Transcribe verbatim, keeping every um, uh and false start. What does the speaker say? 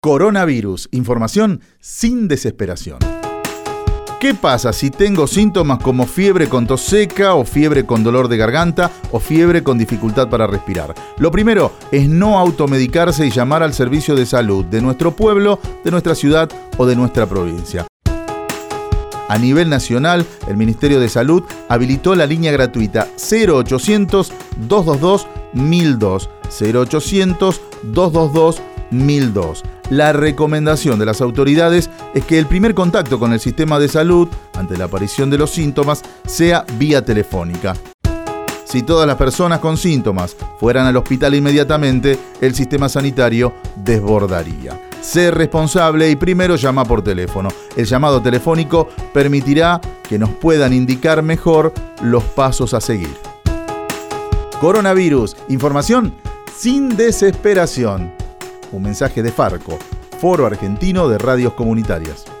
Coronavirus, información sin desesperación. ¿Qué pasa si tengo síntomas como fiebre con tos seca o fiebre con dolor de garganta o fiebre con dificultad para respirar? Lo primero es no automedicarse y llamar al servicio de salud de nuestro pueblo, de nuestra ciudad o de nuestra provincia. A nivel nacional, el Ministerio de Salud habilitó la línea gratuita cero ochocientos, dos dos dos, mil dos, cero ochocientos, dos dos dos, mil dos. La recomendación de las autoridades es que el primer contacto con el sistema de salud ante la aparición de los síntomas sea vía telefónica. Si todas las personas con síntomas fueran al hospital inmediatamente, el sistema sanitario desbordaría. Sé responsable y primero llama por teléfono. El llamado telefónico permitirá que nos puedan indicar mejor los pasos a seguir. Coronavirus, información sin desesperación. Un mensaje de Farco, Foro Argentino de Radios Comunitarias.